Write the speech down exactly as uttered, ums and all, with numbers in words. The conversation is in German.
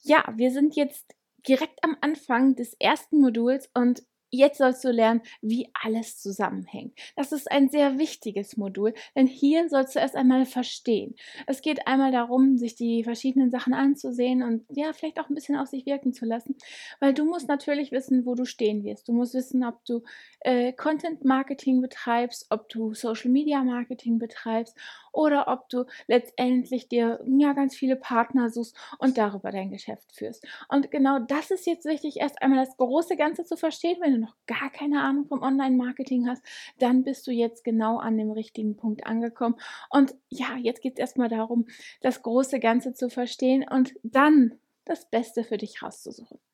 Ja, wir sind jetzt direkt am Anfang des ersten Moduls und jetzt sollst du lernen, wie alles zusammenhängt. Das ist ein sehr wichtiges Modul, denn hier sollst du erst einmal verstehen. Es geht einmal darum, sich die verschiedenen Sachen anzusehen und ja, vielleicht auch ein bisschen auf sich wirken zu lassen, weil du musst natürlich wissen, wo du stehen wirst. Du musst wissen, ob du äh, Content Marketing betreibst, ob du Social Media Marketing betreibst oder ob du letztendlich dir ja ganz viele Partner suchst und darüber dein Geschäft führst. Und genau das ist jetzt wichtig, erst einmal das große Ganze zu verstehen. Wenn du noch gar keine Ahnung vom Online-Marketing hast, dann bist du jetzt genau an dem richtigen Punkt angekommen. Und ja, jetzt geht es erstmal darum, das große Ganze zu verstehen und dann das Beste für dich rauszusuchen.